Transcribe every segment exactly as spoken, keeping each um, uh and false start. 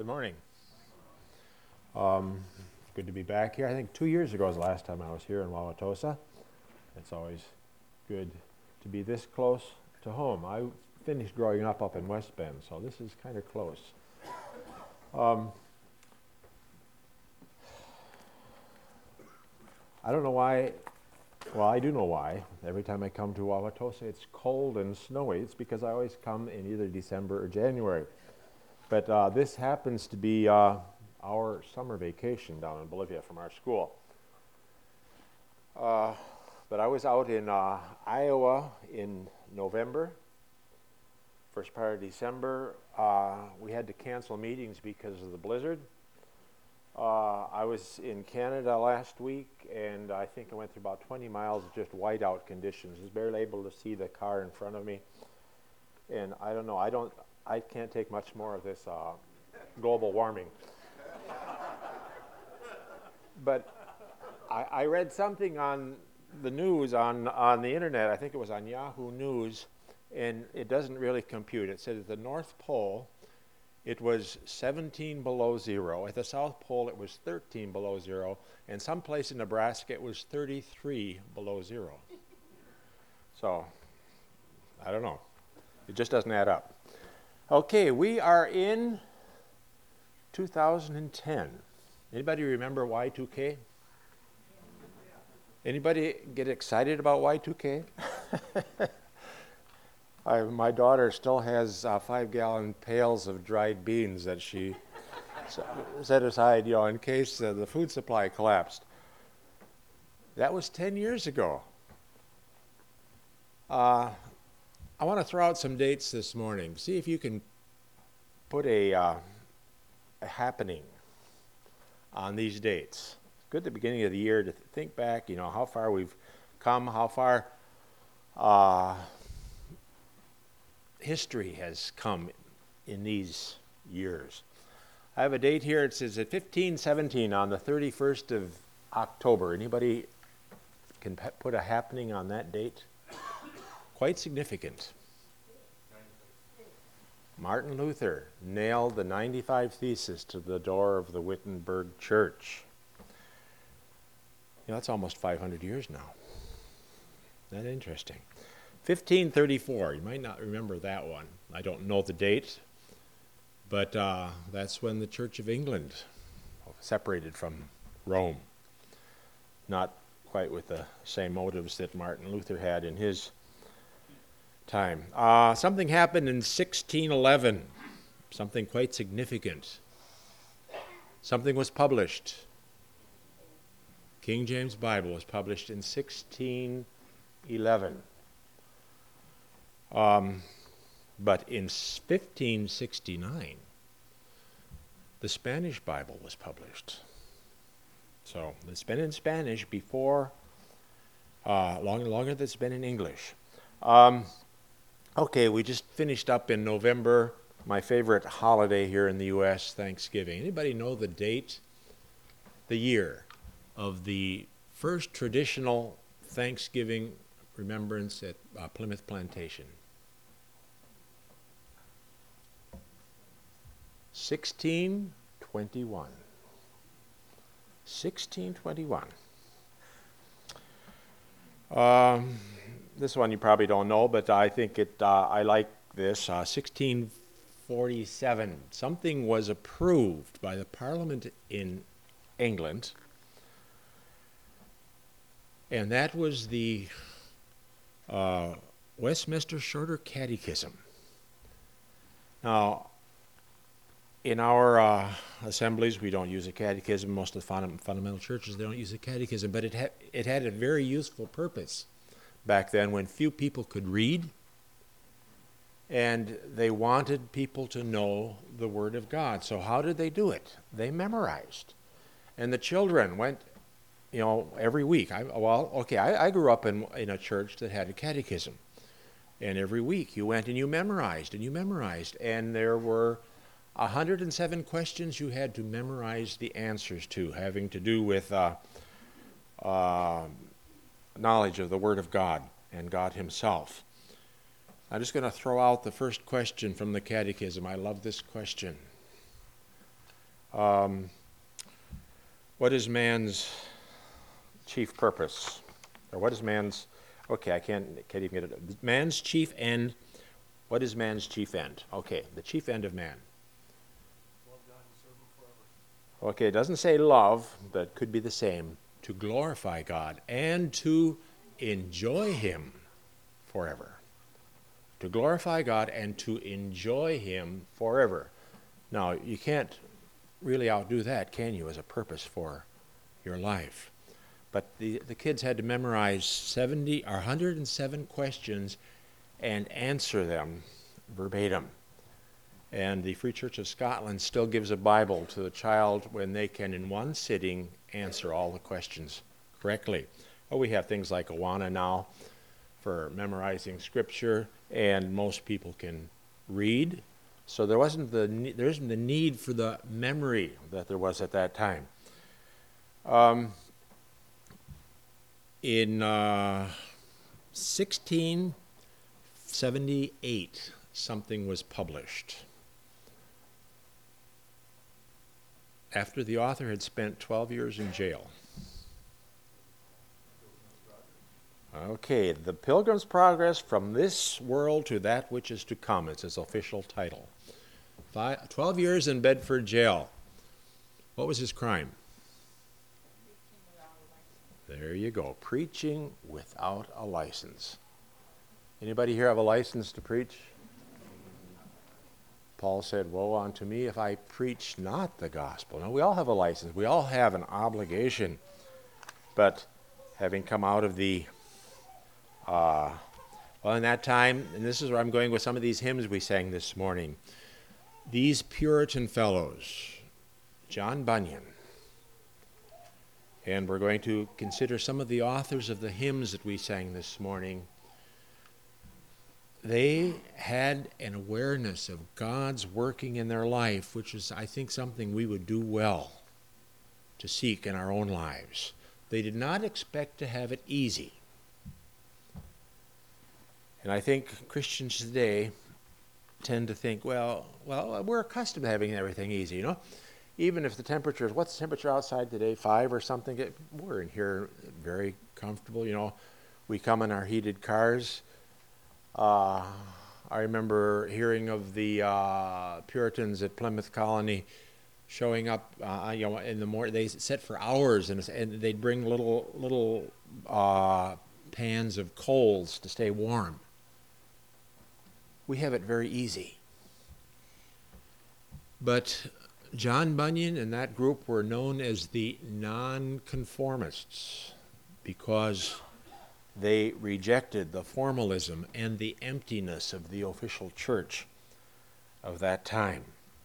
Good morning. Um, it's good to be back here. I think two years ago was the last time I was here in Wauwatosa. It's always good to be this close to home. I finished growing up up in West Bend, so this is kind of close. Um, I don't know why, well, I do know why. Every time I come to Wauwatosa, it's cold and snowy. It's because I always come in either December or January. But uh, this happens to be uh, our summer vacation down in Bolivia from our school. Uh, but I was out in uh, Iowa in November. First part of December, uh, we had to cancel meetings because of the blizzard. Uh, I was in Canada last week, and I think I went through about twenty miles of just whiteout conditions. I was barely able to see the car in front of me. And I don't know, I don't, I can't take much more of this uh, global warming. But I, I read something on the news, on, on the internet, I think it was on Yahoo News, and it doesn't really compute. It said at the North Pole, it was seventeen below zero. At the South Pole, it was thirteen below zero. And someplace in Nebraska, it was thirty-three below zero. So, I don't know. It just doesn't add up. Okay, we are in two thousand ten. Anybody remember Y two K? Anybody get excited about Y two K? I, my daughter still has uh, five-gallon pails of dried beans that she set aside, you know, in case uh, the food supply collapsed. That was ten years ago. Uh, I want to throw out some dates this morning. See if you can put a, uh, a happening on these dates. It's good at the beginning of the year to th- think back, you know, how far we've come, how far uh, history has come in these years. I have a date here. It says at fifteen seventeen on the thirty-first of October. Anybody can p- put a happening on that date? Quite significant. Martin Luther nailed the ninety-five Theses to the door of the Wittenberg Church. You know, that's almost five hundred years now. Isn't that interesting? fifteen thirty-four, you might not remember that one. I don't know the date, but uh, that's when the Church of England separated from Rome. Not quite with the same motives that Martin Luther had in his time. Uh, something happened in sixteen eleven, something quite significant. Something was published. King James Bible was published in sixteen eleven. Um, but in fifteen sixty-nine, the Spanish Bible was published. So it's been in Spanish before, uh, long, longer than it's been in English. Um, okay, we just finished up in November, my favorite holiday here in the U S, Thanksgiving. Anybody know the date, the year of the first traditional Thanksgiving remembrance at uh, Plymouth Plantation? sixteen twenty-one. sixteen twenty-one. Um, this one you probably don't know, but I think it. Uh, I like this. Uh, sixteen forty-seven. Something was approved by the Parliament in England, and that was the uh, Westminster Shorter Catechism. Now, in our uh, assemblies, we don't use a catechism. Most of the fund- fundamental churches, they don't use a catechism, but it, ha- it had a very useful purpose back then when few people could read, and they wanted people to know the Word of God. So how did they do it? They memorized. And the children went, you know, every week. I, well, okay, I, I grew up in, in a church that had a catechism. And every week you went and you memorized and you memorized. And there were one hundred seven questions you had to memorize the answers to, having to do with uh, uh, knowledge of the Word of God and God Himself. I'm just going to throw out the first question from the Catechism. I love this question. Um, what is man's chief purpose? Or what is man's, okay, I can't, can't even get it. Man's chief end, what is man's chief end? Okay, the chief end of man. Love God and serve Him forever. Okay, it doesn't say love, but could be the same. To glorify God and to enjoy Him forever. To glorify God and to enjoy Him forever. Now, you can't really outdo that, can you, as a purpose for your life? But the, the kids had to memorize seventy or one hundred seven questions and answer them verbatim. And the Free Church of Scotland still gives a Bible to the child when they can, in one sitting, answer all the questions correctly. Oh, we have things like Awana now for memorizing Scripture, and most people can read. So there wasn't the there isn't the need for the memory that there was at that time. Um, in uh, sixteen seventy-eight, something was published. After the author had spent twelve years in jail. Okay, The Pilgrim's Progress from This World to That Which Is to Come. It's his official title. Five, twelve years in Bedford jail. What was his crime? There you go. Preaching without a license. Anybody here have a license to preach? Paul said, woe unto me if I preach not the gospel. Now, we all have a license. We all have an obligation. But having come out of the, uh, well, in that time, and this is where I'm going with some of these hymns we sang this morning, these Puritan fellows, John Bunyan, and we're going to consider some of the authors of the hymns that we sang this morning. They had an awareness of God's working in their life, which is, I think, something we would do well to seek in our own lives. They did not expect to have it easy. And I think Christians today tend to think, well, well, we're accustomed to having everything easy, you know. Even if the temperature is, what's the temperature outside today, five or something? It, we're in here very comfortable, you know. We come in our heated cars. Uh, I remember hearing of the uh, Puritans at Plymouth Colony showing up, uh, you know, in the morning. They sat for hours, and, and they'd bring little little uh, pans of coals to stay warm. We have it very easy. But John Bunyan and that group were known as the nonconformists because they rejected the formalism and the emptiness of the official church of that time.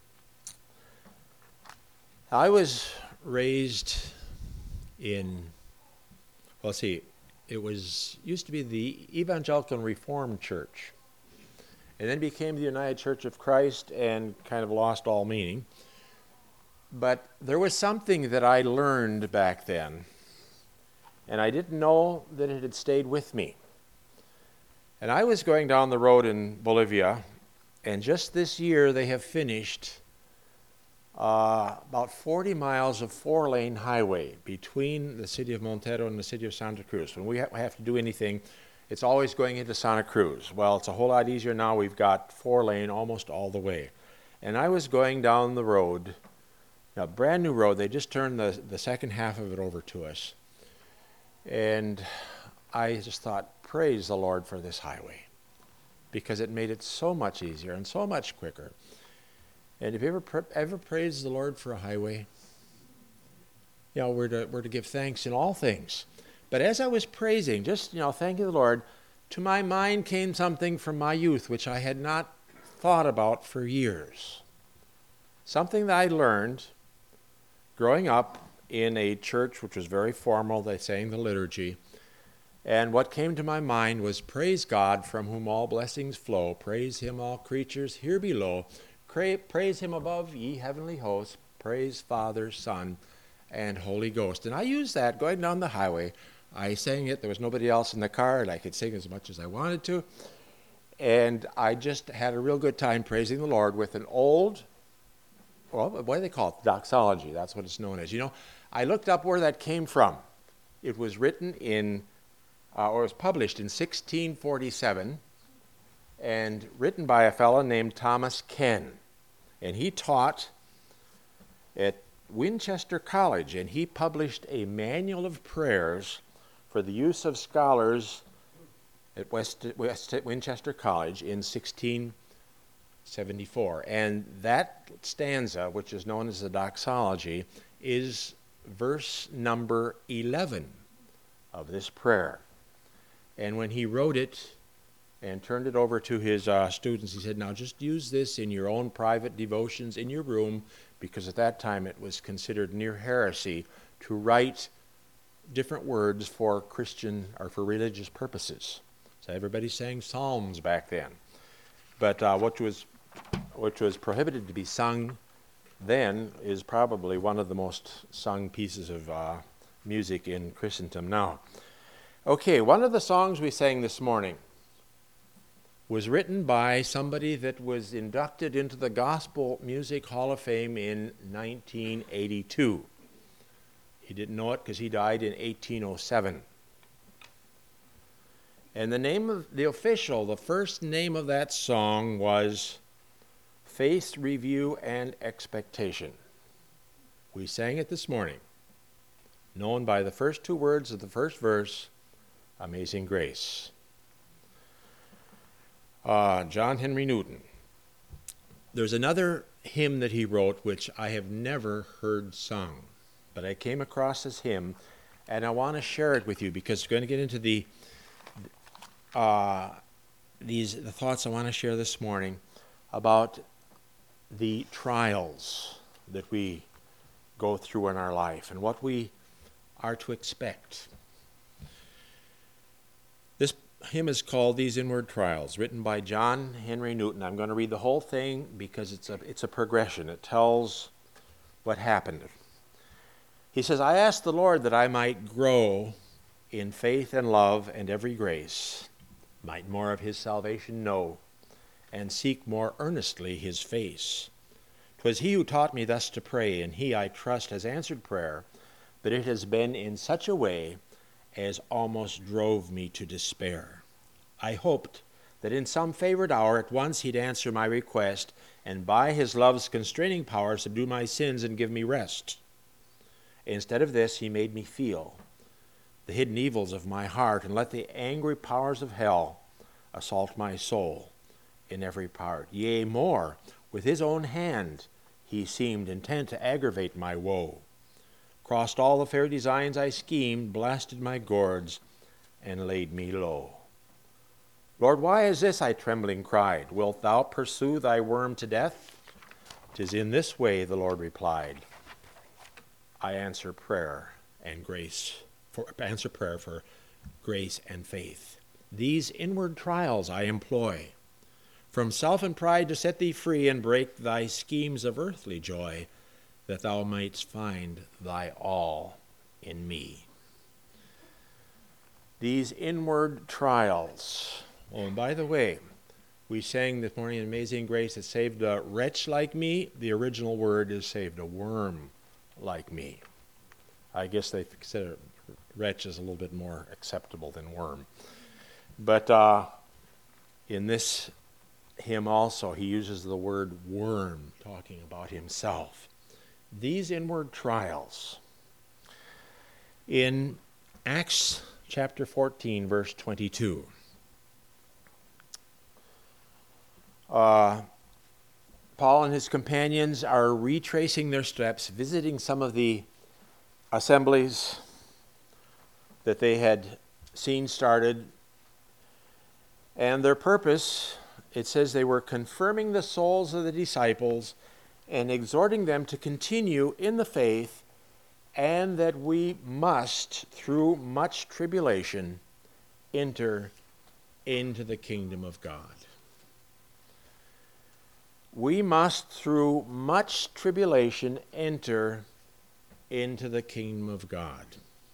I was raised in, well, let's see, it was used to be the Evangelical Reformed Church, and then became the United Church of Christ and kind of lost all meaning. But there was something that I learned back then, and I didn't know that it had stayed with me. And I was going down the road in Bolivia, and just this year they have finished uh, about forty miles of four-lane highway between the city of Montero and the city of Santa Cruz. When we ha- have to do anything, it's always going into Santa Cruz. Well, it's a whole lot easier now. We've got four-lane almost all the way. And I was going down the road, a brand new road. They just turned the, the second half of it over to us. And I just thought, praise the Lord for this highway, because it made it so much easier and so much quicker. And have you ever ever praised the Lord for a highway? You know, we're to, we're to give thanks in all things. But as I was praising, just, you know, thanking the Lord, to my mind came something from my youth, which I had not thought about for years. Something that I learned growing up in a church which was very formal. They sang the liturgy. And what came to my mind was, praise God from whom all blessings flow. Praise him, all creatures here below. Cra- praise him above, ye heavenly hosts. Praise Father, Son, and Holy Ghost. And I used that going down the highway. I sang it. There was nobody else in the car, and I could sing as much as I wanted to. And I just had a real good time praising the Lord with an old well, what do they call it? Doxology. That's what it's known as. You know, I looked up where that came from. It was written in, uh, or was published in sixteen forty-seven, and written by a fellow named Thomas Ken. And he taught at Winchester College, and he published a manual of prayers for the use of scholars at West, West Winchester College in sixteen seventy-four. And that stanza, which is known as the doxology, is verse number eleven of this prayer. And when he wrote it and turned it over to his uh, students, he said, now just use this in your own private devotions in your room, because at that time it was considered near heresy to write different words for Christian or for religious purposes. So everybody sang psalms back then. But uh, what was which was prohibited to be sung then is probably one of the most sung pieces of uh, music in Christendom now. Okay, one of the songs we sang this morning was written by somebody that was inducted into the Gospel Music Hall of Fame in nineteen eighty-two. He didn't know it because he died in eighteen oh seven. And the name of the official, the first name of that song was Faith, Review, and Expectation. We sang it this morning, known by the first two words of the first verse, Amazing Grace. Uh, John Henry Newton. There's another hymn that he wrote which I have never heard sung, but I came across this hymn, and I want to share it with you because we're going to get into the uh, these the thoughts I want to share this morning about the trials that we go through in our life and what we are to expect. This hymn is called These Inward Trials, written by John Henry Newton. I'm going to read the whole thing because it's a it's a progression. It tells what happened. He says, I asked the Lord that I might grow in faith and love and every grace, might more of his salvation know, and seek more earnestly his face. 'Twas he who taught me thus to pray, and he, I trust, has answered prayer, but it has been in such a way as almost drove me to despair. I hoped that in some favored hour at once he'd answer my request, and by his love's constraining power subdue my sins and give me rest. Instead of this, he made me feel the hidden evils of my heart, and let the angry powers of hell assault my soul in every part. Yea, more, with his own hand he seemed intent to aggravate my woe. Crossed all the fair designs I schemed, blasted my gourds, and laid me low. Lord, why is this? I trembling cried. Wilt thou pursue thy worm to death? 'Tis in this way, the Lord replied. I answer prayer and grace, for answer prayer for grace and faith. These inward trials I employ, from self and pride to set thee free and break thy schemes of earthly joy, that thou mightst find thy all in me. These inward trials. Oh, and by the way, we sang this morning Amazing Grace that saved a wretch like me. The original word is saved a worm like me. I guess they consider wretch is a little bit more acceptable than worm. But uh, in this hymn also, he uses the word worm, talking about himself. These inward trials. In Acts chapter fourteen, verse twenty-two, uh, Paul and his companions are retracing their steps, visiting some of the assemblies that they had seen started. And their purpose, it says they were confirming the souls of the disciples and exhorting them to continue in the faith, and that we must, through much tribulation, enter into the kingdom of God. We must, through much tribulation, enter into the kingdom of God.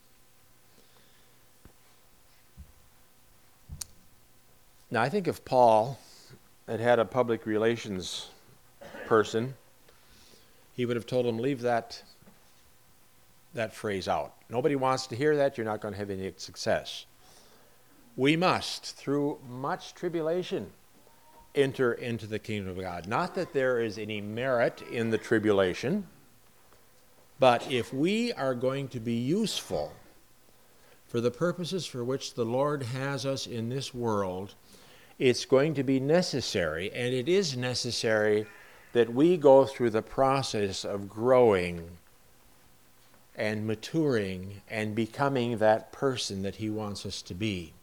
Now, I think if Paul had had a public relations person he would have told them, leave that, that phrase out. Nobody wants to hear that. You're not going to have any success. We must, through much tribulation, enter into the kingdom of God. Not that there is any merit in the tribulation, but if we are going to be useful for the purposes for which the Lord has us in this world, it's going to be necessary, and it is necessary, that we go through the process of growing and maturing and becoming that person that he wants us to be.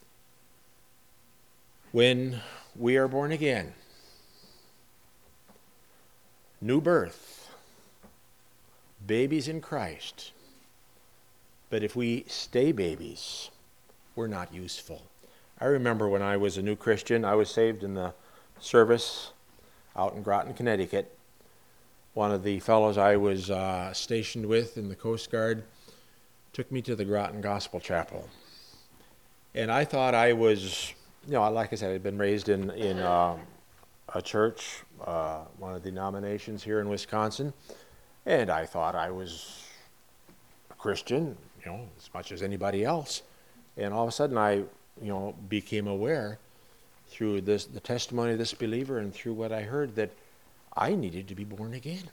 When we are born again, new birth, babies in Christ, but if we stay babies, we're not useful. I remember when I was a new Christian, I was saved in the service out in Groton, Connecticut. One of the fellows I was uh, stationed with in the Coast Guard took me to the Groton Gospel Chapel. And I thought I was, you know, like I said, I'd been raised in, in uh, a church, uh, one of the denominations here in Wisconsin, and I thought I was a Christian, you know, as much as anybody else. And all of a sudden I, you know, became aware through this, the testimony of this believer and through what I heard, that I needed to be born again.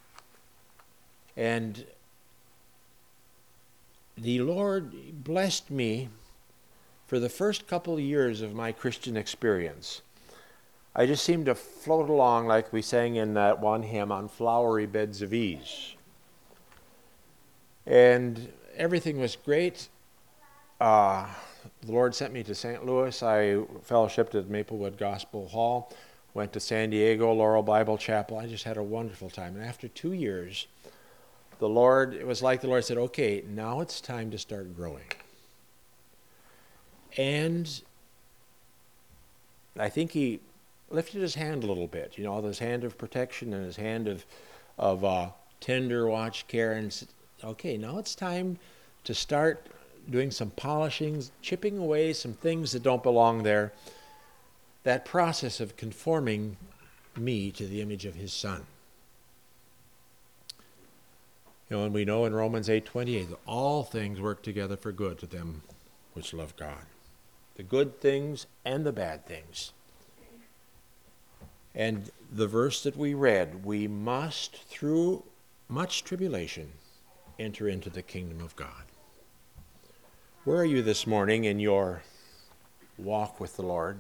And the Lord blessed me for the first couple of years of my Christian experience. I just seemed to float along, like we sang in that one hymn, on flowery beds of ease. And everything was great. Uh, the Lord sent me to Saint Louis. I fellowshipped at Maplewood Gospel Hall, went to San Diego, Laurel Bible Chapel. I just had a wonderful time. And after two years, the Lord, it was like the Lord said, okay, now it's time to start growing. And I think he lifted his hand a little bit, you know, his hand of protection and his hand of, of uh, tender watch care, and said, okay, now it's time to start doing some polishing, chipping away some things that don't belong there. That process of conforming me to the image of his Son. You know, and we know in Romans eight twenty-eight that all things work together for good to them which love God. The good things and the bad things. And the verse that we read, we must, through much tribulation, enter into the kingdom of God. Where are you this morning in your walk with the Lord?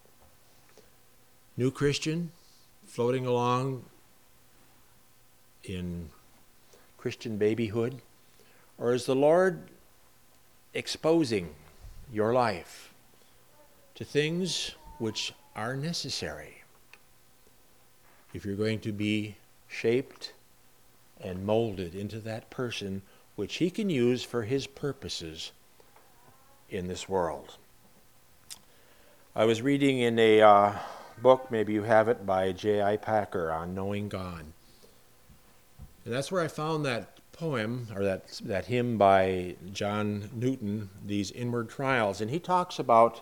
New Christian, floating along in Christian babyhood? Or is the Lord exposing your life to things which are necessary if you're going to be shaped and molded into that person which he can use for his purposes in this world? I was reading in a uh, book, maybe you have it, by J I Packer on knowing God. And that's where I found that poem, or that, that hymn by John Newton, These Inward Trials. And he talks about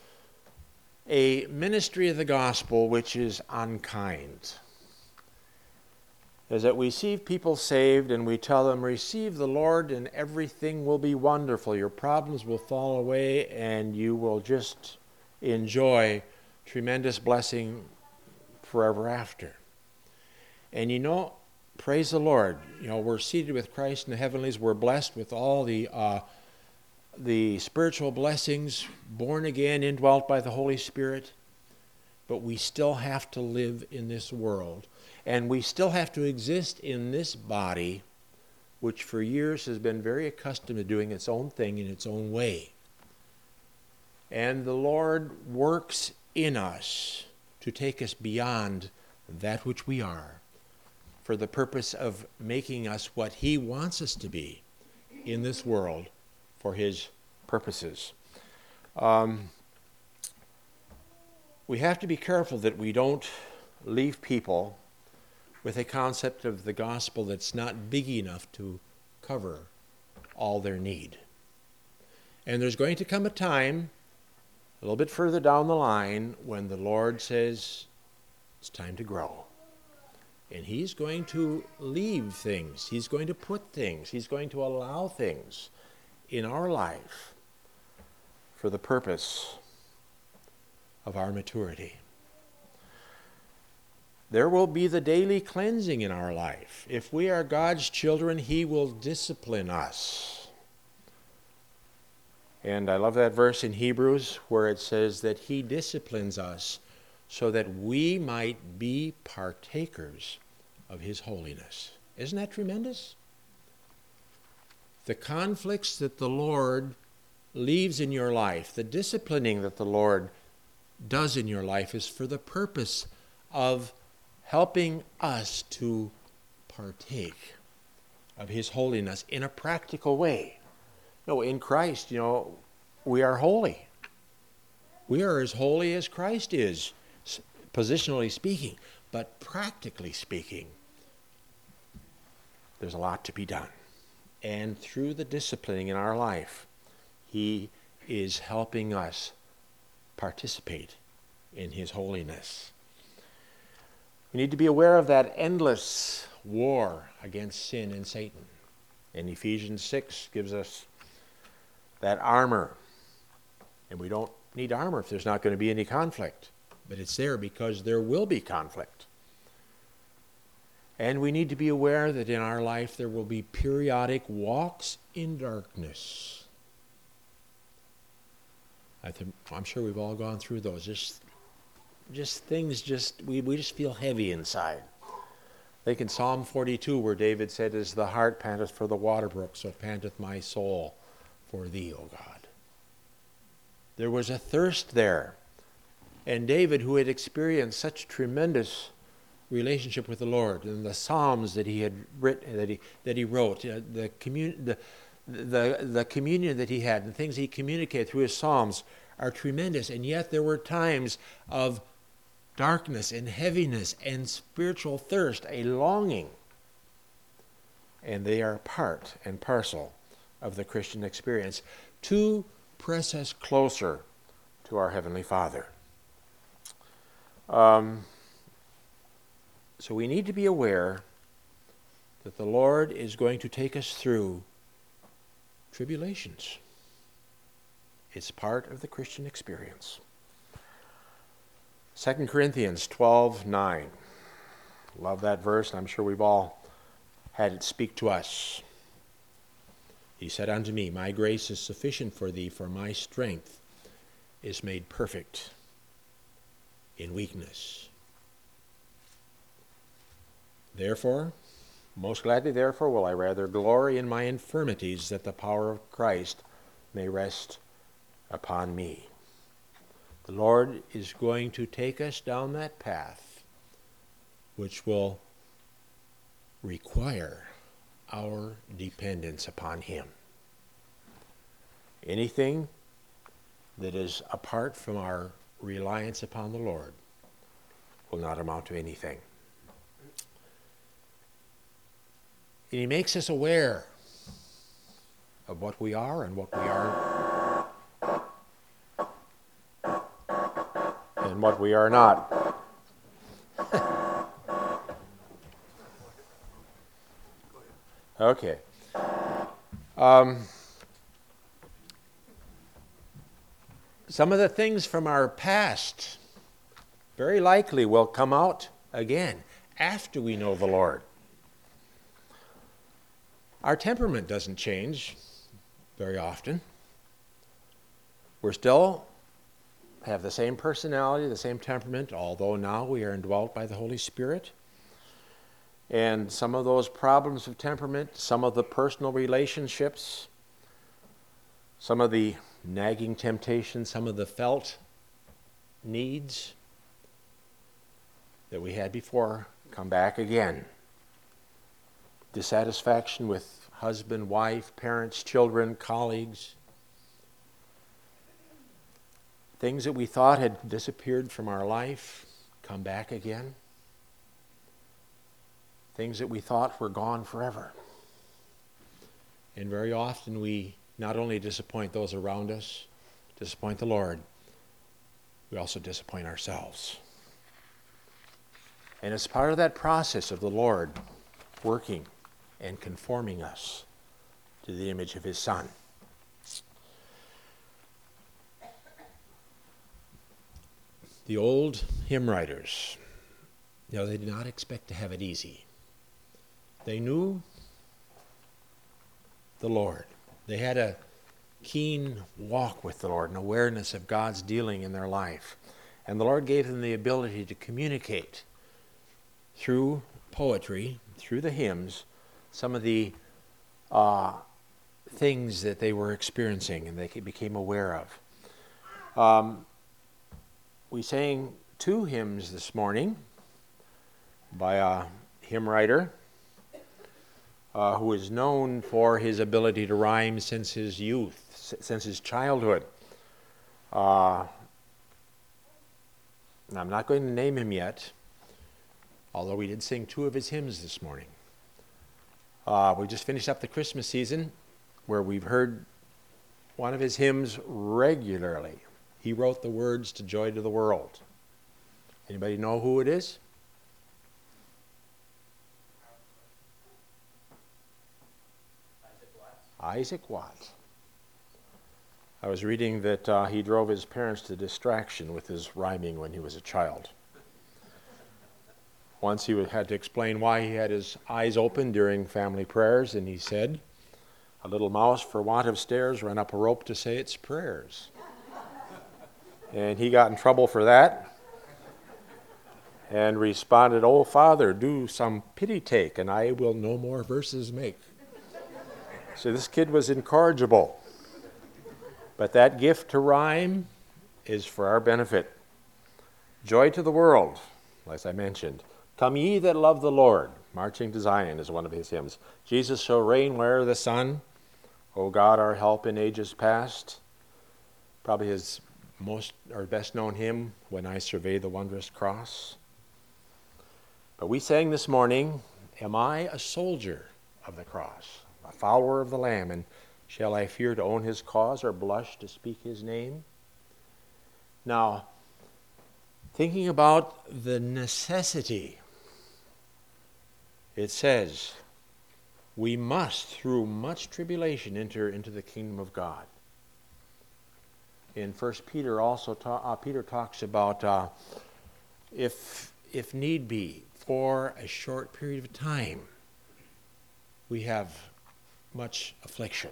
a ministry of the gospel which is unkind. Is that we see people saved and we tell them, receive the Lord and everything will be wonderful. Your problems will fall away and you will just enjoy tremendous blessing forever after. And you know, praise the Lord, you know, we're seated with Christ in the heavenlies. We're blessed with all the uh, the spiritual blessings, born again, indwelt by the Holy Spirit. But we still have to live in this world. And we still have to exist in this body, which for years has been very accustomed to doing its own thing in its own way. And the Lord works in us to take us beyond that which we are, for the purpose of making us what he wants us to be in this world for his purposes. Um, we have to be careful that we don't leave people with a concept of the gospel that's not big enough to cover all their need. And there's going to come a time, a little bit further down the line, when the Lord says, it's time to grow. And he's going to leave things. He's going to put things. He's going to allow things in our life for the purpose of our maturity. There will be the daily cleansing in our life. If we are God's children, he will discipline us. And I love that verse in Hebrews where it says that he disciplines us so that we might be partakers of his holiness. Isn't that tremendous? The conflicts that the Lord leaves in your life, the disciplining that the Lord does in your life is for the purpose of helping us to partake of his holiness in a practical way. No, in Christ, you know, we are holy. We are as holy as Christ is, positionally speaking. But practically speaking, there's a lot to be done. And through the disciplining in our life, he is helping us participate in his holiness. We need to be aware of that endless war against sin and Satan. And Ephesians six gives us that armor. And we don't need armor if there's not going to be any conflict. But it's there because there will be conflict. And we need to be aware that in our life there will be periodic walks in darkness. I think, I'm sure we've all gone through those. Just, just things, just we, we just feel heavy inside. Like in Psalm forty-two where David said, as the hart panteth for the water brook, so panteth my soul for thee, O God. There was a thirst there. And David, who had experienced such tremendous relationship with the Lord, and the Psalms that he had written, that he that he wrote, uh, the commun the, the the communion that he had, and the things he communicated through his Psalms are tremendous. And yet there were times of darkness and heaviness and spiritual thirst, a longing. And they are part and parcel of the Christian experience to press us closer to our Heavenly Father. Um, so we need to be aware that the Lord is going to take us through tribulations. It's part of the Christian experience. Second Corinthians twelve nine. Love that verse, and I'm sure we've all had it speak to us. He said unto me, my grace is sufficient for thee, for my strength is made perfect in weakness. Therefore, most gladly therefore will I rather glory in my infirmities, that the power of Christ may rest upon me. The Lord is going to take us down that path which will require our dependence upon him. Anything that is apart from our reliance upon the Lord will not amount to anything. And he makes us aware of what we are and what we are and what we are not. Okay. Um, some of the things from our past very likely will come out again after we know the Lord. Our temperament doesn't change very often. We're still have the same personality, the same temperament, although now we are indwelt by the Holy Spirit. And some of those problems of temperament, some of the personal relationships, some of the nagging temptations, some of the felt needs that we had before come back again. Dissatisfaction with husband, wife, parents, children, colleagues. Things that we thought had disappeared from our life come back again. Things that we thought were gone forever. And very often we not only disappoint those around us, disappoint the Lord, we also disappoint ourselves. And it's part of that process of the Lord working and conforming us to the image of his Son. The old hymn writers, you know, they did not expect to have it easy. They knew the Lord. They had a keen walk with the Lord, an awareness of God's dealing in their life. And the Lord gave them the ability to communicate through poetry, through the hymns, some of the uh, things that they were experiencing and they became aware of. Um, we sang two hymns this morning by a hymn writer uh, who is known for his ability to rhyme since his youth, since his childhood. Uh, I'm not going to name him yet, although we did sing two of his hymns this morning. Uh, we just finished up the Christmas season where we've heard one of his hymns regularly. He wrote the words to Joy to the World. Anybody know who it is? Isaac Watts. Isaac Watts. I was reading that uh, he drove his parents to distraction with his rhyming when he was a child. Once he had to explain why he had his eyes open during family prayers, and he said, "A little mouse for want of stairs ran up a rope to say its prayers." And he got in trouble for that and responded, "Oh, Father, do some pity take, and I will no more verses make." So this kid was incorrigible. But that gift to rhyme is for our benefit. Joy to the world, as I mentioned. Come ye that love the Lord. Marching to Zion is one of his hymns. Jesus shall reign where'er the sun. O God, our help in ages past. Probably his most or best known hymn, When I Survey the Wondrous Cross. But we sang this morning, Am I a soldier of the cross, a follower of the Lamb, and shall I fear to own his cause or blush to speak his name? Now, thinking about the necessity, it says, we must, through much tribulation, enter into the kingdom of God. In First Peter, also ta- uh, Peter talks about uh, if if need be, for a short period of time, we have much affliction.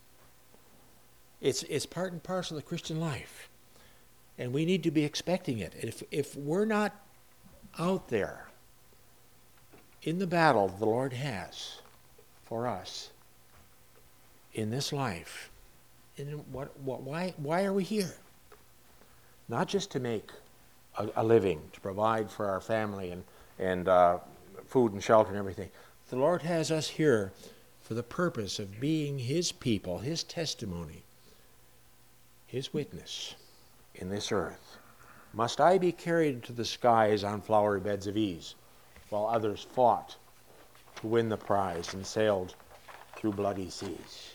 It's it's part and parcel of the Christian life, and we need to be expecting it. If if we're not out there in the battle the Lord has for us in this life, in what, what why why are we here? Not just to make a, a living, to provide for our family and and uh, food and shelter and everything. The Lord has us here for the purpose of being his people, his testimony, his witness in this earth. Must I be carried to the skies on flowery beds of ease, while others fought to win the prize and sailed through bloody seas?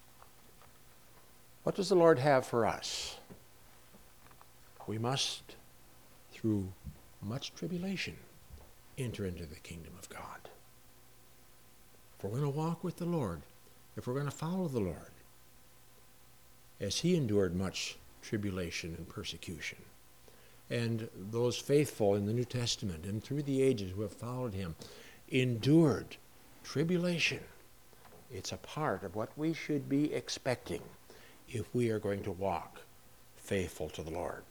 What does the Lord have for us? We must, through much tribulation, enter into the kingdom of God. If we're going to walk with the Lord, if we're going to follow the Lord, as he endured much tribulation and persecution, and those faithful in the New Testament and through the ages who have followed him endured tribulation, it's a part of what we should be expecting if we are going to walk faithful to the Lord.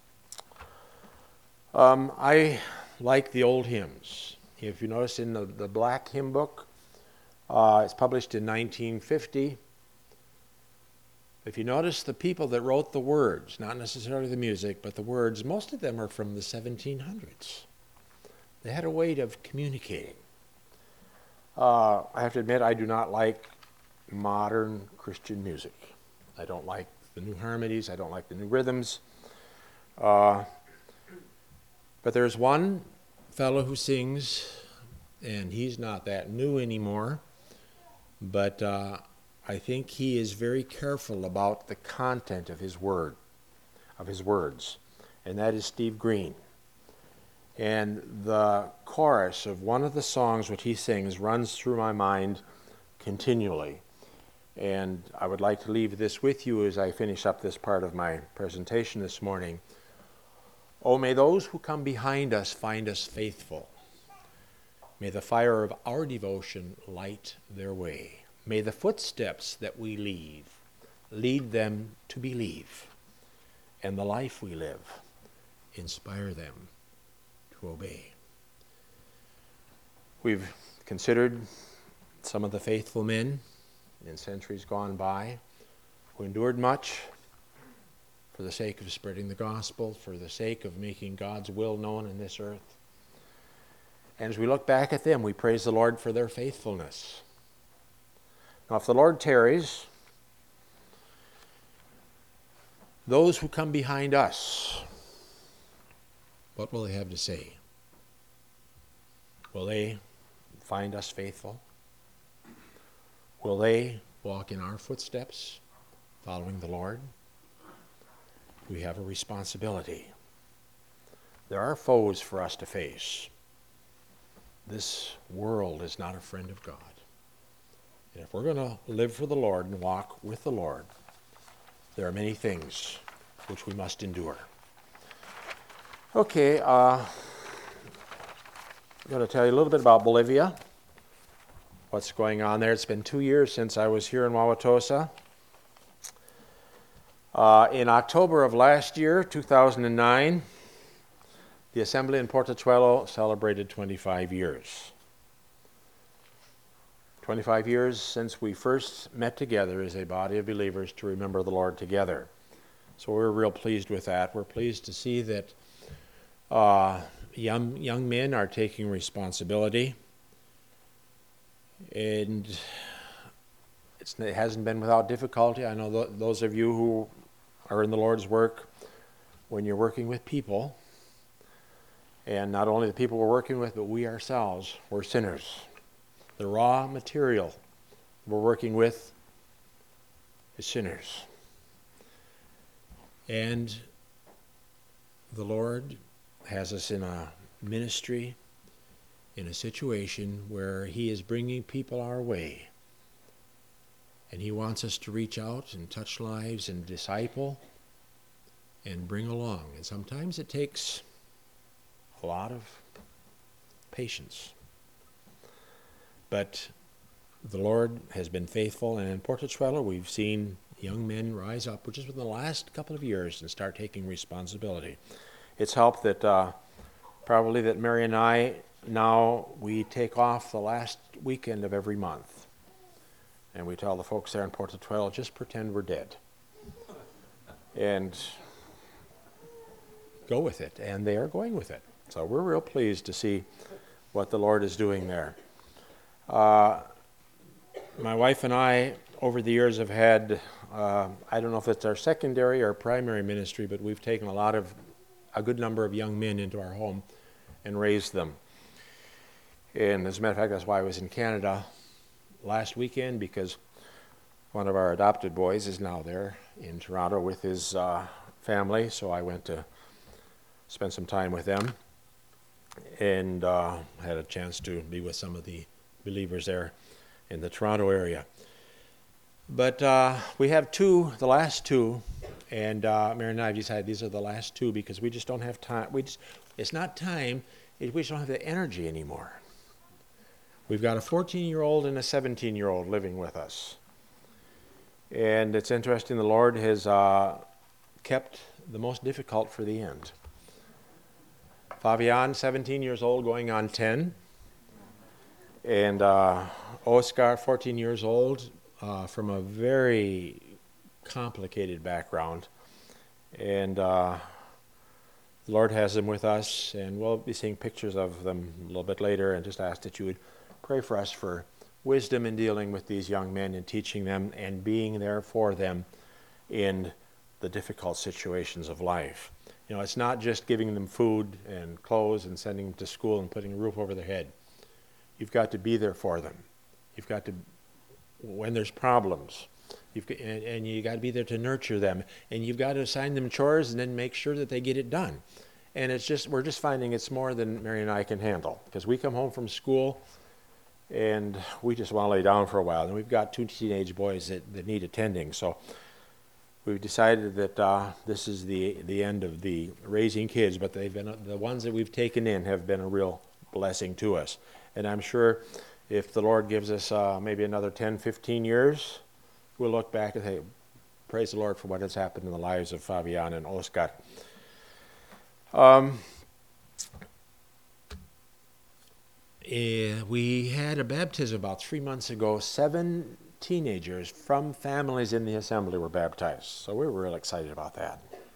Um, I like the old hymns. If you notice in the, the black hymn book, uh, it's published in nineteen fifty. If you notice the people that wrote the words, not necessarily the music, but the words, most of them are from the seventeen hundreds. They had a way of communicating. Uh, I have to admit, I do not like modern Christian music. I don't like the new harmonies. I don't like the new rhythms. Uh, but there's one fellow who sings, and he's not that new anymore, but uh, I think he is very careful about the content of his word, of his words, and that is Steve Green. And the chorus of one of the songs which he sings runs through my mind continually. And I would like to leave this with you as I finish up this part of my presentation this morning. Oh, may those who come behind us find us faithful. May the fire of our devotion light their way. May the footsteps that we leave lead them to believe. And the life we live inspire them to obey. We've considered some of the faithful men in centuries gone by who endured much for the sake of spreading the gospel, for the sake of making God's will known in this earth. And as we look back at them, we praise the Lord for their faithfulness. Now, if the Lord tarries, those who come behind us, what will they have to say? Will they find us faithful? Will they walk in our footsteps, following the Lord? We have a responsibility. There are foes for us to face. This world is not a friend of God. And if we're going to live for the Lord and walk with the Lord, there are many things which we must endure. Okay, uh, I'm going to tell you a little bit about Bolivia, what's going on there. It's been two years since I was here in Wauwatosa. Uh, in October of last year, two thousand nine, the Assembly in Portachuelo celebrated twenty-five years. twenty-five years since we first met together as a body of believers to remember the Lord together. So we're real pleased with that. We're pleased to see that uh, young, young men are taking responsibility. And it's, it hasn't been without difficulty. I know th- those of you who are in the Lord's work, when you're working with people, and not only the people we're working with, but we ourselves, we're sinners. The raw material we're working with is sinners. And the Lord has us in a ministry, in a situation where He is bringing people our way. And He wants us to reach out and touch lives and disciple and bring along. And sometimes it takes a lot of patience. But the Lord has been faithful, and in Portachuelo we've seen young men rise up, just within the last couple of years, and start taking responsibility. It's helped that uh, probably that Mary and I, now we take off the last weekend of every month. And we tell the folks there in Portachuelo, just pretend we're dead. And go with it. And they are going with it. So we're real pleased to see what the Lord is doing there. Uh, my wife and I, over the years, have had, uh, I don't know if it's our secondary or primary ministry, but we've taken a lot of, a good number of young men into our home and raised them. And as a matter of fact, that's why I was in Canada last weekend, because one of our adopted boys is now there in Toronto with his uh, family, so I went to spend some time with them and uh, had a chance to be with some of the believers there in the Toronto area. But uh, we have two, the last two, and uh, Mary and I have decided these are the last two because we just don't have time. We just, it's not time, it, we just don't have the energy anymore. We've got a fourteen-year-old and a seventeen-year-old living with us. And it's interesting, the Lord has uh, kept the most difficult for the end. Fabian, seventeen years old, going on ten. And uh, Oscar, fourteen years old, uh, from a very complicated background. And uh, the Lord has them with us, and we'll be seeing pictures of them a little bit later, and just ask that you would pray for us for wisdom in dealing with these young men and teaching them and being there for them in the difficult situations of life. You know, it's not just giving them food and clothes and sending them to school and putting a roof over their head. You've got to be there for them. You've got to, when there's problems, you've got, and, and you got to be there to nurture them. And you've got to assign them chores and then make sure that they get it done. And it's just, we're just finding it's more than Mary and I can handle. Because we come home from school and we just want to lay down for a while. And we've got two teenage boys that, that need attending. So we've decided that uh, this is the, the end of the raising kids. But they've been, the ones that we've taken in have been a real blessing to us. And I'm sure if the Lord gives us uh, maybe another ten, fifteen years, we'll look back and say, praise the Lord for what has happened in the lives of Fabian and Oscar. Um, eh, we had a baptism about three months ago. Seven teenagers from families in the assembly were baptized. So we were real excited about that.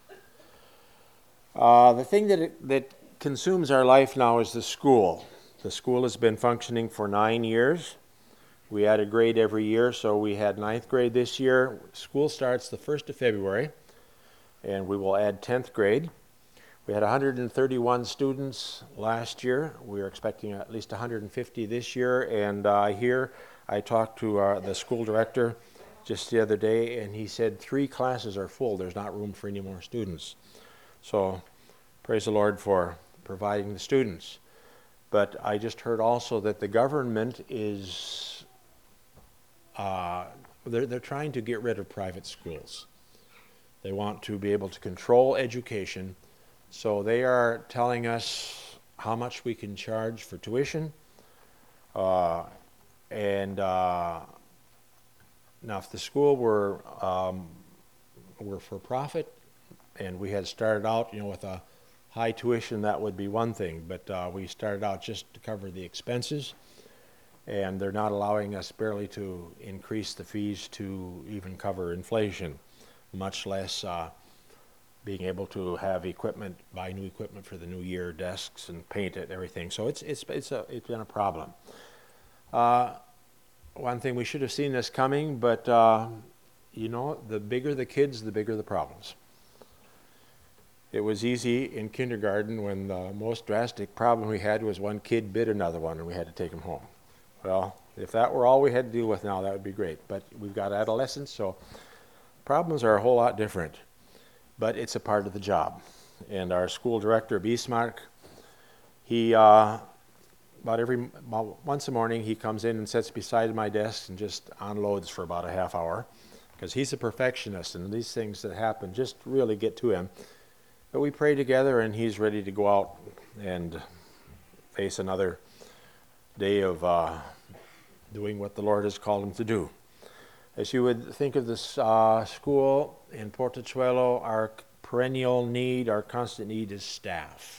Uh, the thing that, it, that consumes our life now is the school. The school has been functioning for nine years. We add a grade every year, so we had ninth grade this year. School starts the first of February, and we will add tenth grade. We had one hundred thirty-one students last year. We are expecting at least one hundred fifty this year. And uh, here I talked to uh, the school director just the other day, and he said three classes are full. There's not room for any more students. So praise the Lord for providing the students. But I just heard also that the government is, uh, they're, they're trying to get rid of private schools. They want to be able to control education. So they are telling us how much we can charge for tuition. Uh, and uh, now if the school were, um, were for profit and we had started out, you know, with a high tuition, that would be one thing. But uh, we started out just to cover the expenses. And they're not allowing us barely to increase the fees to even cover inflation, much less uh, being able to have equipment, buy new equipment for the new year, desks and paint it, everything. So it's it's it's a it's been a problem. Uh, one thing, we should have seen this coming, but uh, you know, the bigger the kids, the bigger the problems. It was easy in kindergarten when the most drastic problem we had was one kid bit another one and we had to take him home. Well, if that were all we had to deal with now, that would be great. But we've got adolescents, so problems are a whole lot different. But it's a part of the job. And our school director, Bismarck, he, uh, about every, about once a morning, he comes in and sits beside my desk and just unloads for about a half hour. Because he's a perfectionist, and these things that happen just really get to him. But we pray together, and he's ready to go out and face another day of uh, doing what the Lord has called him to do. As you would think of this uh, school in Portachuelo, our perennial need, our constant need is staff.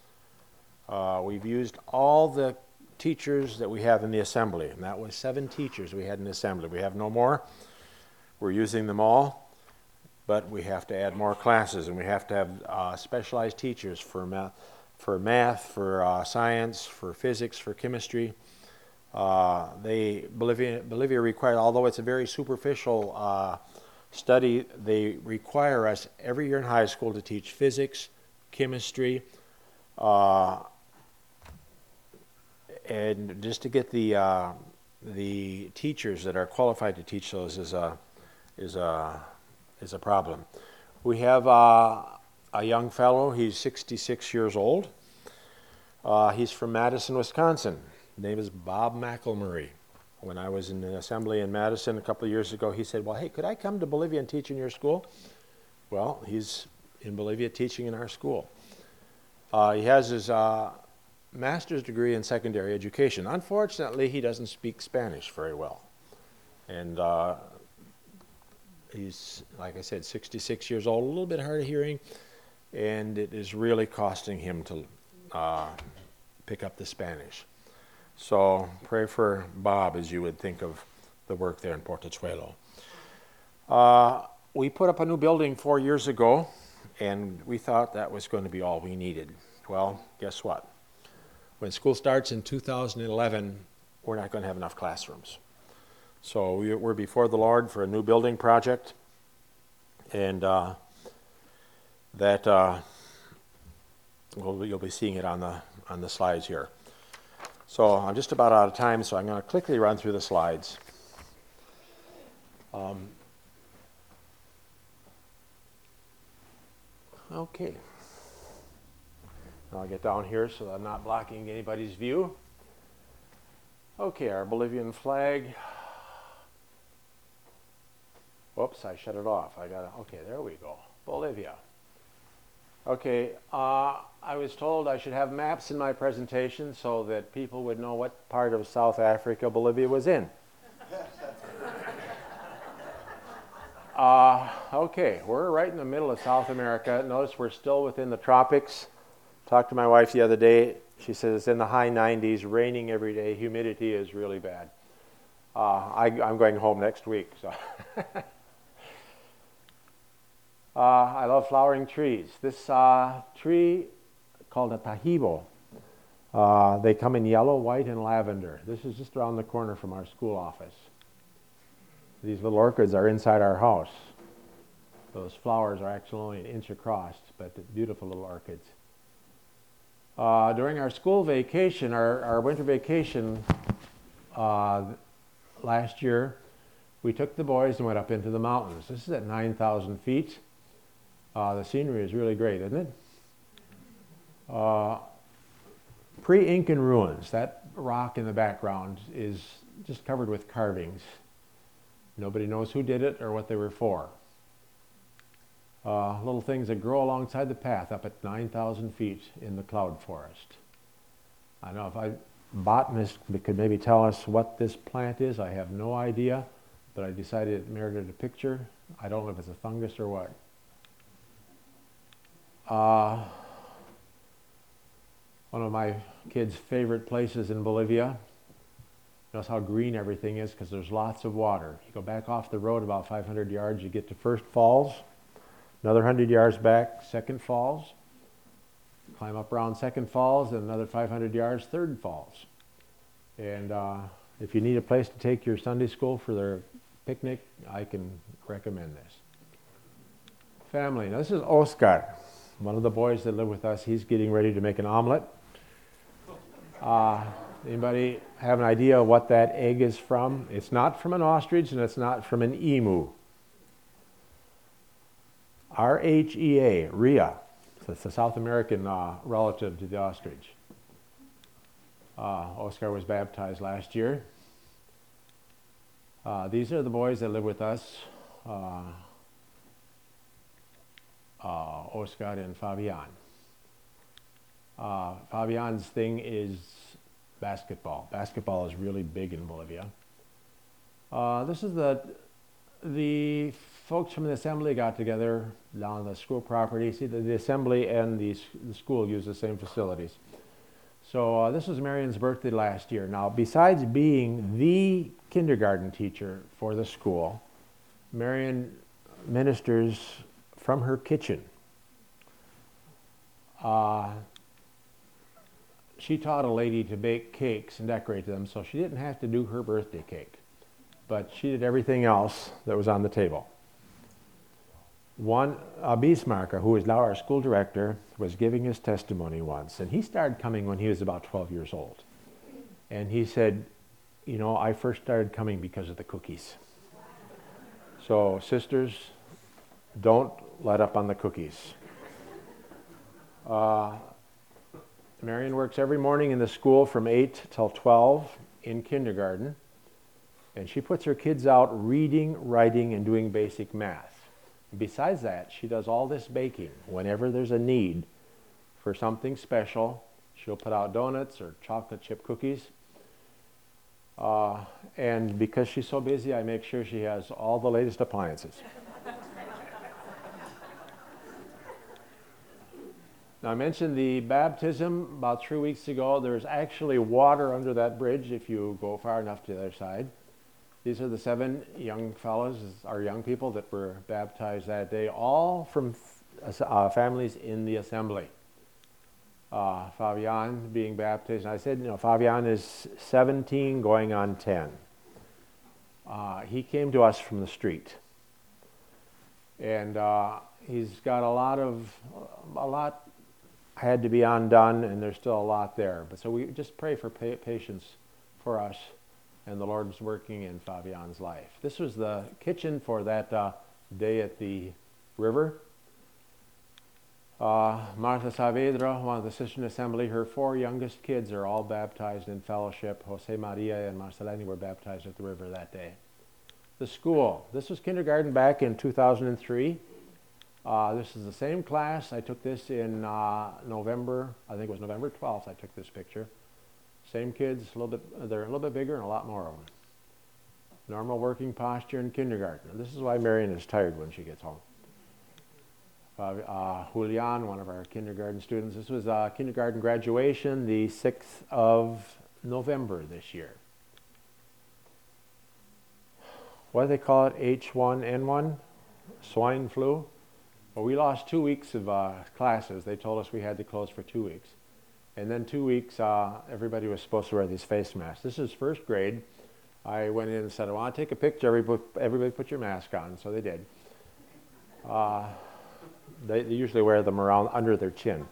Uh, we've used all the teachers that we have in the assembly, and that was seven teachers we had in the assembly. We have no more. We're using them all, but we have to add more classes, and we have to have uh, specialized teachers for math, for, math, for uh, science, for physics, for chemistry. Uh, they Bolivia, Bolivia required, although it's a very superficial uh, study, they require us every year in high school to teach physics, chemistry, uh, and just to get the uh, the teachers that are qualified to teach those is a is a is a problem. We have uh, a young fellow. He's sixty-six years old. Uh, he's from Madison, Wisconsin. His name is Bob McElmurray. When I was in the assembly in Madison a couple of years ago, he said, well, hey, could I come to Bolivia and teach in your school? Well, he's in Bolivia teaching in our school. Uh, he has his uh, master's degree in secondary education. Unfortunately, he doesn't speak Spanish very well. And uh, he's, like I said, sixty-six years old, a little bit hard of hearing, and it is really costing him to uh, pick up the Spanish. So pray for Bob as you would think of the work there in Portachuelo. Uh, we put up a new building four years ago, and we thought that was going to be all we needed. Well, guess what? When school starts in two thousand eleven, we're not going to have enough classrooms. So we, we're before the Lord for a new building project, and uh, that uh, well, you'll be seeing it on the on the slides here. So I'm just about out of time, so I'm going to quickly run through the slides. Um, okay. I'll get down here so that I'm not blocking anybody's view. Okay, our Bolivian flag. Whoops, I shut it off. I gotta, okay, there we go. Bolivia. Okay, uh, I was told I should have maps in my presentation so that people would know what part of South Africa Bolivia was in. uh, okay, we're right in the middle of South America. Notice we're still within the tropics. Talked to my wife the other day. She says it's in the high nineties, raining every day. Humidity is really bad. Uh, I, I'm going home next week. So. uh, I love flowering trees. This uh, tree called a tahibo. Uh, they come in yellow, white, and lavender. This is just around the corner from our school office. These little orchids are inside our house. Those flowers are actually only an inch across, but beautiful little orchids. Uh, during our school vacation, our, our winter vacation uh, last year, we took the boys and went up into the mountains. This is at nine thousand feet. Uh, the scenery is really great, isn't it? Uh, Pre-Incan ruins. That rock in the background is just covered with carvings. Nobody knows who did it or what they were for. Uh, little things that grow alongside the path up at nine thousand feet in the cloud forest. I know if a botanist could maybe tell us what this plant is, I have no idea, but I decided it merited a picture. I don't know if it's a fungus or what. Uh, one of my kids' favorite places in Bolivia. Notice how green everything is because there's lots of water. You go back off the road about five hundred yards, you get to First Falls. Another one hundred yards back, Second Falls. Climb up around Second Falls, and another five hundred yards, Third Falls. And uh, if you need a place to take your Sunday school for their picnic, I can recommend this. Family. Now this is Oscar, one of the boys that live with us. He's getting ready to make an omelet. Uh, anybody have an idea what that egg is from? It's not from an ostrich, and it's not from an emu. R H E A, rhea. So it's a South American uh, relative to the ostrich. Uh, Oscar was baptized last year. Uh, these are the boys that live with us. Uh, uh, Oscar and Fabian. Uh, Fabian's thing is basketball. Basketball is really big in Bolivia. Uh, this is the the folks from the assembly got together down the school property. See, the, the assembly and the, the school use the same facilities. So uh, this was Marion's birthday last year. Now, besides being the kindergarten teacher for the school, Marion ministers from her kitchen. Uh, she taught a lady to bake cakes and decorate them, so she didn't have to do her birthday cake. But she did everything else that was on the table. One, uh, Bismarck, who is now our school director, was giving his testimony once, and he started coming when he was about twelve years old. And he said, you know, I first started coming because of the cookies. So, sisters, don't let up on the cookies. Uh, Marion works every morning in the school from eight till twelve in kindergarten. And she puts her kids out reading, writing, and doing basic math. Besides that, she does all this baking. Whenever there's a need for something special, she'll put out donuts or chocolate chip cookies. Uh, and because she's so busy, I make sure she has all the latest appliances. Now, I mentioned the baptism about three weeks ago. There's actually water under that bridge if you go far enough to the other side. These are the seven young fellows, our young people that were baptized that day, all from uh, families in the assembly. Uh, Fabian being baptized, and I said, you know, Fabian is seventeen going on ten. Uh, he came to us from the street. And uh, he's got a lot of, a lot had to be undone, and there's still a lot there. But so we just pray for pa- patience for us. And the Lord was working in Fabian's life. This was the kitchen for that uh, day at the river. Uh, Martha Saavedra, one of the sisters in assembly, her four youngest kids are all baptized in fellowship. Jose Maria and Marceleni were baptized at the river that day. The school. This was kindergarten back in two thousand three. Uh, this is the same class. I took this in uh, November, I think it was November twelfth I took this picture. Same kids, a little bit, they're a little bit bigger and a lot more of them. Normal working posture in kindergarten. And this is why Marion is tired when she gets home. Uh, uh, Julian, one of our kindergarten students. This was uh, kindergarten graduation, the sixth of November this year. What do they call it? H one N one? Swine flu? Well, we lost two weeks of uh, classes. They told us we had to close for two weeks. And then two weeks, uh, everybody was supposed to wear these face masks. This is first grade. I went in and said, I want to take a picture. Everybody, everybody put your mask on. So they did. Uh, they, they usually wear them around under their chin.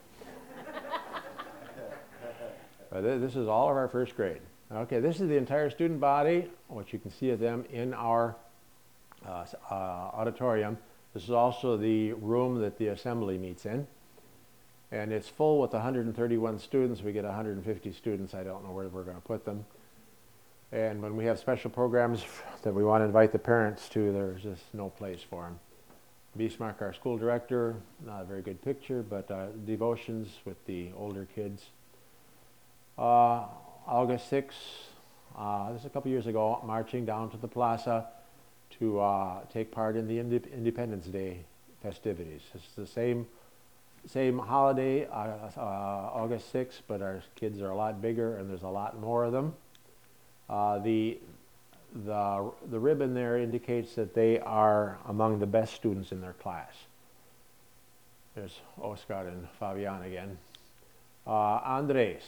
But th this is all of our first grade. Okay, this is the entire student body, what you can see of them in our uh, uh, auditorium. This is also the room that the assembly meets in. And it's full with one hundred thirty-one students. We get one hundred fifty students. I don't know where we're going to put them. And when we have special programs that we want to invite the parents to, there's just no place for them. Bismarck, our school director, not a very good picture, but uh, devotions with the older kids. Uh, August sixth, uh, this is a couple years ago, marching down to the plaza to uh, take part in the Inde Independence Day festivities. It's the same same holiday, uh, uh, August sixth, but our kids are a lot bigger and there's a lot more of them. Uh, the, the, the ribbon there indicates that they are among the best students in their class. There's Oscar and Fabian again. Uh, Andres.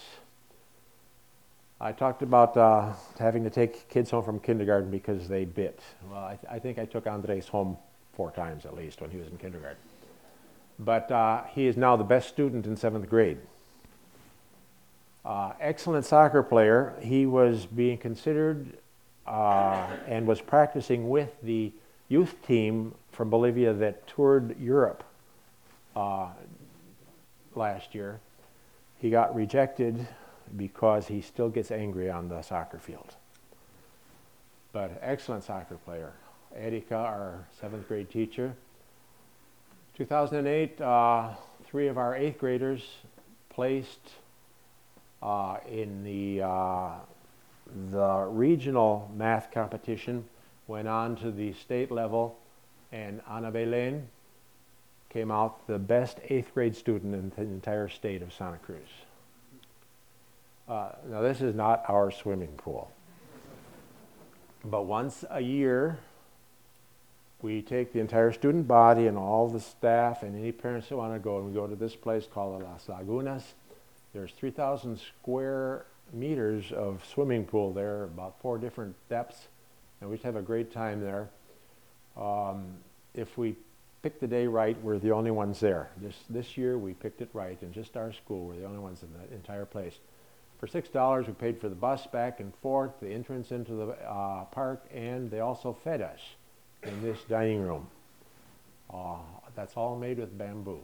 I talked about uh, having to take kids home from kindergarten because they bit. Well, I, th I think I took Andres home four times at least when he was in kindergarten. But uh, he is now the best student in seventh grade. Uh, excellent soccer player. He was being considered uh, and was practicing with the youth team from Bolivia that toured Europe uh, last year. He got rejected because he still gets angry on the soccer field. But excellent soccer player. Erika, our seventh grade teacher. two thousand eight, uh, three of our eighth graders placed uh, in the, uh, the regional math competition, went on to the state level, and Ana Belén came out the best eighth grade student in the entire state of Santa Cruz. Uh, now this is not our swimming pool, but once a year we take the entire student body and all the staff and any parents who want to go, and we go to this place called Las Lagunas. There's three thousand square meters of swimming pool there, about four different depths, and we just have a great time there. Um, if we pick the day right, we're the only ones there. This, this year we picked it right, and just our school, we're the only ones in the entire place. For six dollars, we paid for the bus back and forth, the entrance into the uh, park, and they also fed us in this dining room. Uh, that's all made with bamboo.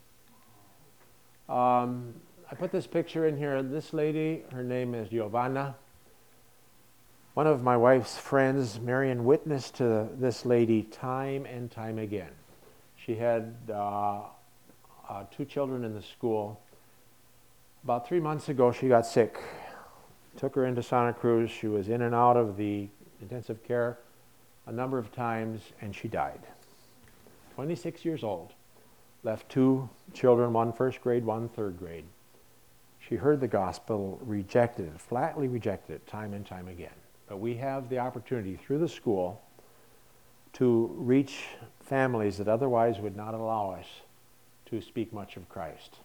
Um, I put this picture in here. This lady, her name is Giovanna. One of my wife's friends, Marion, witnessed to this lady time and time again. She had uh, uh, two children in the school. About three months ago, she got sick. Took her into Santa Cruz. She was in and out of the intensive care a number of times, and she died. twenty-six years old. Left two children, one first grade, one third grade. She heard the gospel, rejected it, flatly rejected it time and time again. But we have the opportunity through the school to reach families that otherwise would not allow us to speak much of Christ.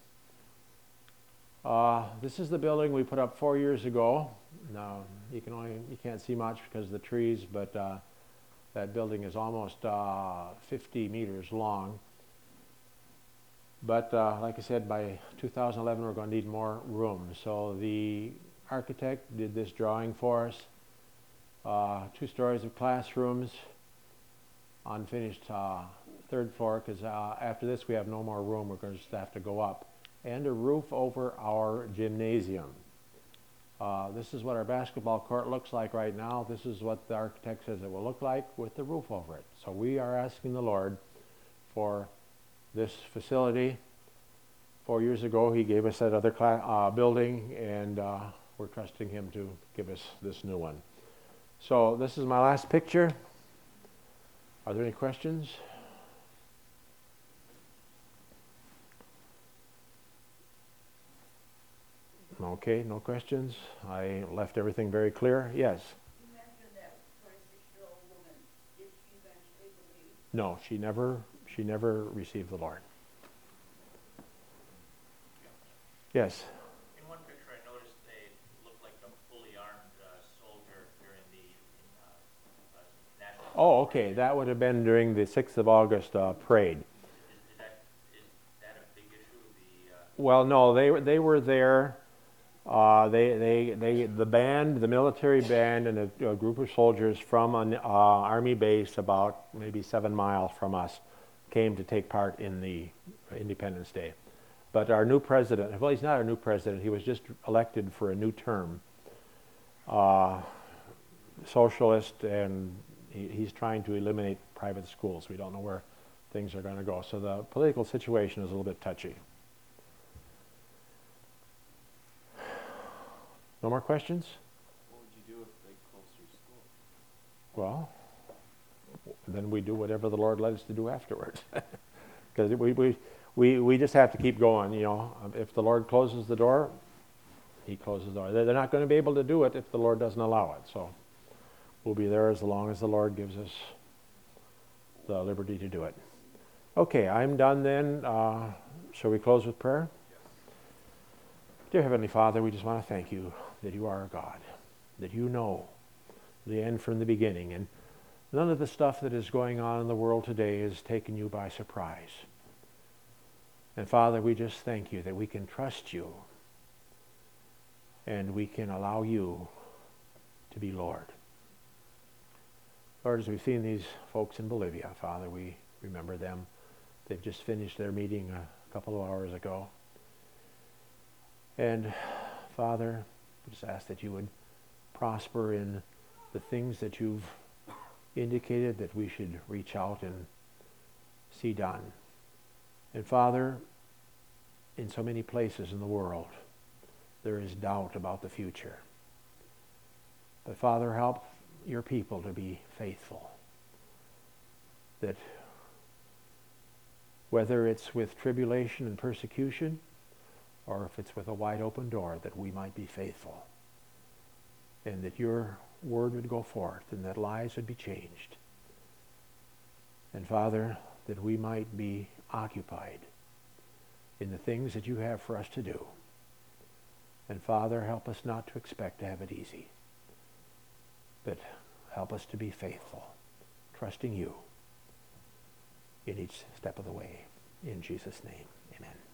Uh, this is the building we put up four years ago. Now you can only you can't see much because of the trees, but uh, that building is almost uh, fifty meters long. But uh, like I said, by two thousand eleven we're going to need more room. So the architect did this drawing for us. Uh, two stories of classrooms. unfinished uh, third floor, because uh, after this we have no more room. We're going to just have to go up. And a roof over our gymnasium. Uh, this is what our basketball court looks like right now. This is what the architect says it will look like with the roof over it. So we are asking the Lord for this facility. Four years ago he gave us that other cla- uh, building, and uh, we're trusting him to give us this new one. So this is my last picture. Are there any questions? Okay, no questions. I left everything very clear. Yes? You mentioned that twenty-six-year-old woman. Did she eventually believe? No, she never, she never received the Lord. Yes? In one picture, I noticed they looked like a fully armed uh, soldier during the uh, uh, national. Oh, okay. That would have been during the sixth of August uh, parade. Is, is that is that a big issue? The uh, Well, no, they were they were there. Uh, they they they the band, the military band, and a, a group of soldiers from an uh, army base about maybe seven miles from us came to take part in the Independence Day. But our new president, well, he's not our new president. He was just elected for a new term. Uh, socialist, and he, he's trying to eliminate private schools. We don't know where things are going to go. So the political situation is a little bit touchy. No more questions? What would you do if they closed your school? Well, then we do whatever the Lord led us to do afterwards. Because we, we, we, we just have to keep going, you know. If the Lord closes the door, he closes the door. They're they're not going to be able to do it if the Lord doesn't allow it. So we'll be there as long as the Lord gives us the liberty to do it. Okay, I'm done then. Uh, shall we close with prayer? Dear Heavenly Father, we just want to thank you that you are our God, that you know the end from the beginning, and none of the stuff that is going on in the world today has taken you by surprise. And Father, we just thank you that we can trust you and we can allow you to be Lord. Lord, as we've seen these folks in Bolivia, Father, we remember them. They've just finished their meeting a couple of hours ago. And Father, we just ask that you would prosper in the things that you've indicated that we should reach out and see done. And Father, in so many places in the world, there is doubt about the future. But Father, help your people to be faithful. That whether it's with tribulation and persecution, or if it's with a wide open door, that we might be faithful. And that your word would go forth, and that lives would be changed. And Father, that we might be occupied in the things that you have for us to do. And Father, help us not to expect to have it easy, but help us to be faithful, trusting you in each step of the way. In Jesus' name, amen.